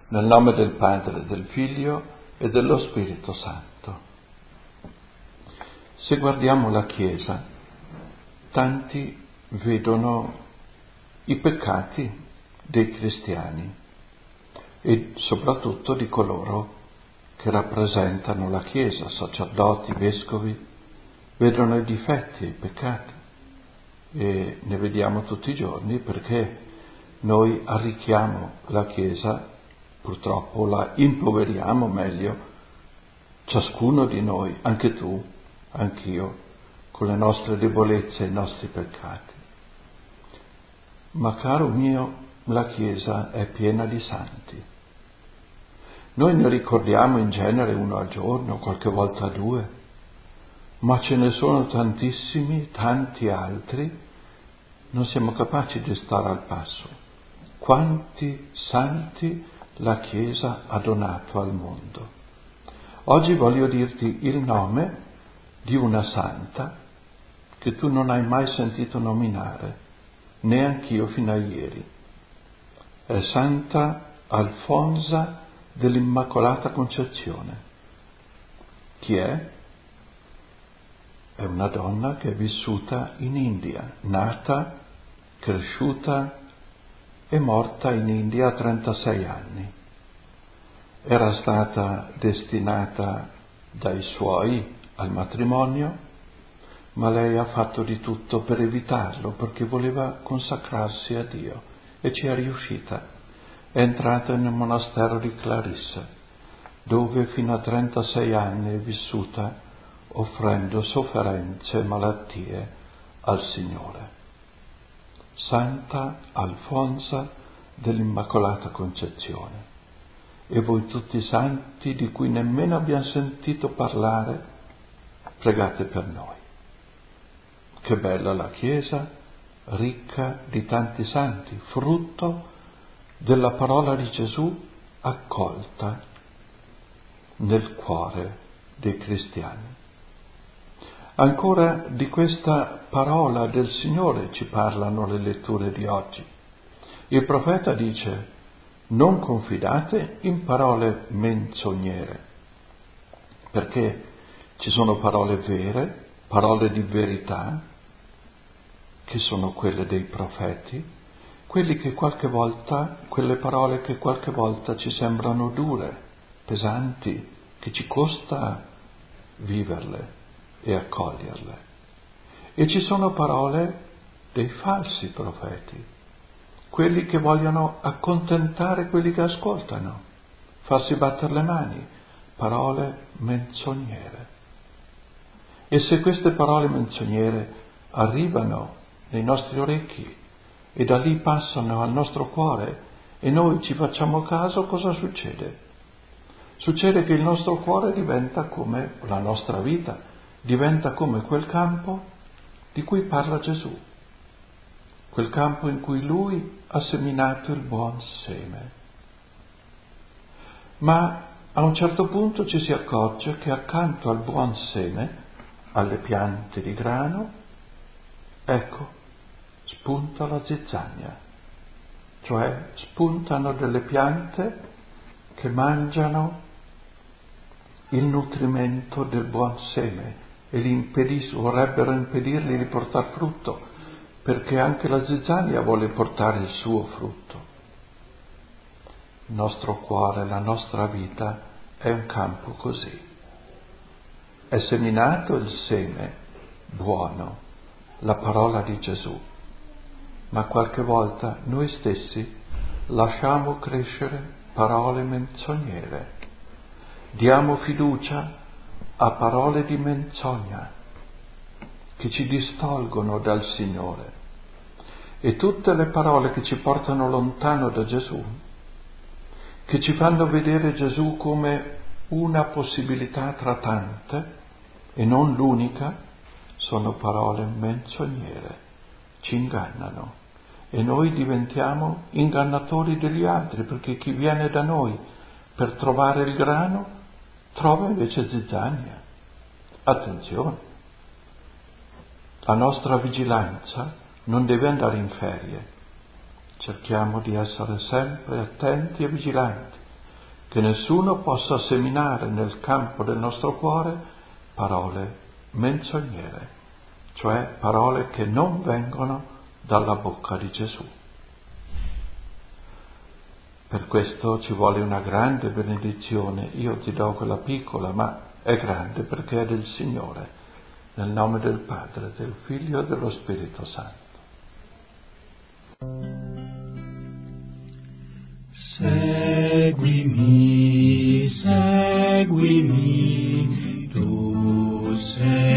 Nel nome del Padre, del Figlio e dello Spirito Santo. Se guardiamo la Chiesa, tanti vedono i peccati dei cristiani e soprattutto di coloro che rappresentano la Chiesa, sacerdoti, vescovi, vedono i difetti e i peccati e ne vediamo tutti i giorni perché noi arricchiamo la Chiesa, purtroppo la impoveriamo meglio, ciascuno di noi, anche tu, anch'io, con le nostre debolezze e i nostri peccati. Ma caro mio, la Chiesa è piena di santi. Noi ne ricordiamo in genere uno al giorno, qualche volta due, ma ce ne sono tantissimi, tanti altri, non siamo capaci di stare al passo. Quanti santi la Chiesa ha donato al mondo. Oggi voglio dirti il nome di una santa che tu non hai mai sentito nominare, neanch'io fino a ieri. È Santa Alfonsa dell'Immacolata Concezione. Chi è? È una donna che è vissuta in India, nata, cresciuta e morta in India a 36 anni. Era stata destinata dai suoi al matrimonio, ma lei ha fatto di tutto per evitarlo, perché voleva consacrarsi a Dio e ci è riuscita. È entrata nel monastero di Clarisse, dove fino a 36 anni è vissuta offrendo sofferenze e malattie al Signore. Santa Alfonsa dell'Immacolata Concezione. E voi tutti i santi di cui nemmeno abbiamo sentito parlare, pregate per noi. Che bella la Chiesa, ricca di tanti santi, frutto della parola di Gesù accolta nel cuore dei cristiani. Ancora di questa parola del Signore ci parlano le letture di oggi. Il profeta dice: non confidate in parole menzognere, perché ci sono parole vere, parole di verità, che sono quelle dei profeti, quelle parole che qualche volta ci sembrano dure, pesanti, che ci costa viverle e accoglierle. E ci sono parole dei falsi profeti, quelli che vogliono accontentare quelli che ascoltano, farsi battere le mani, parole menzognere. E se queste parole menzognere arrivano nei nostri orecchi e da lì passano al nostro cuore e noi ci facciamo caso, cosa succede? Succede che il nostro cuore diventa come la nostra vita, diventa come quel campo di cui parla Gesù, quel campo in cui Lui ha seminato il buon seme. Ma a un certo punto ci si accorge che accanto al buon seme, alle piante di grano, ecco, spunta la zizzania, cioè spuntano delle piante che mangiano il nutrimento del buon seme e vorrebbero impedirgli di portare frutto, perché anche la zizzania vuole portare il suo frutto. Il nostro cuore, la nostra vita è un campo così. È seminato il seme buono, la parola di Gesù, ma qualche volta noi stessi lasciamo crescere parole menzognere. Diamo fiducia a parole di menzogna che ci distolgono dal Signore. E tutte le parole che ci portano lontano da Gesù, che ci fanno vedere Gesù come una possibilità tra tante e non l'unica, sono parole menzognere, ci ingannano e noi diventiamo ingannatori degli altri, perché chi viene da noi per trovare il grano trova invece zizzania. Attenzione, la nostra vigilanza non deve andare in ferie. Cerchiamo di essere sempre attenti e vigilanti, che nessuno possa seminare nel campo del nostro cuore parole menzognere, cioè parole che non vengono dalla bocca di Gesù. Per questo ci vuole una grande benedizione. Io ti do quella piccola, ma è grande perché è del Signore, nel nome del Padre, del Figlio e dello Spirito Santo. Seguimi, seguimi, tu sei